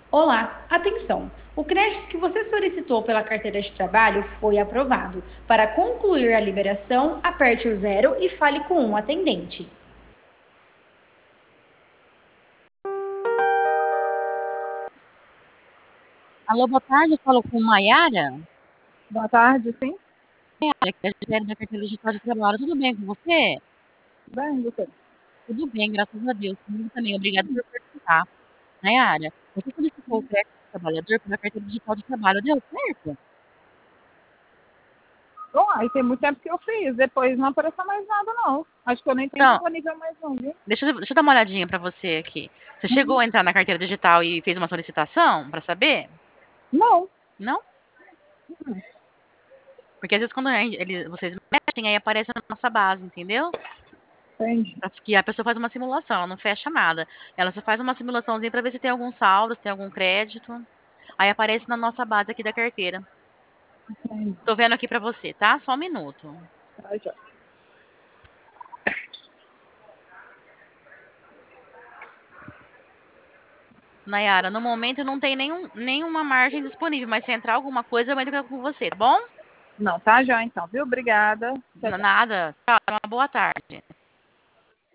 Olá, atenção! O crédito que você solicitou pela carteira de trabalho foi aprovado. Para concluir a liberação, aperte o zero e fale com um atendente. Alô, boa tarde, eu falo com Maiara, Boa tarde, sim. Maiara, que é a gerente da carteira digital de trabalho. Tudo bem com você? Bem, você. Tudo bem, graças a Deus. Comigo também, obrigada por perguntar. Maiara, você solicitou o crédito do trabalhador pela carteira digital de trabalho, deu certo? Bom, aí tem muito tempo que eu fiz. Depois não apareceu mais nada, não. Acho que eu nem tenho Então, disponível mais não, viu? deixa eu dar uma olhadinha para você aqui. Você chegou Uhum. a entrar na carteira digital e fez uma solicitação para saber? Não. Não? Uhum. Porque às vezes quando vocês mexem, aí aparece na nossa base, entendeu? Entendi. Que a pessoa faz uma simulação, ela não fecha nada. Ela só faz uma simulaçãozinha para ver se tem algum saldo, se tem algum crédito. Aí aparece na nossa base aqui da carteira. Entendi. Tô vendo aqui pra você, tá? Só um minuto. Tá, já. Nayara, no momento não tem nenhuma margem disponível, mas se entrar alguma coisa, eu entro com você, tá bom? Não, tá já então, viu? Obrigada. Tchau, tchau. Nada. Tchau, uma boa tarde.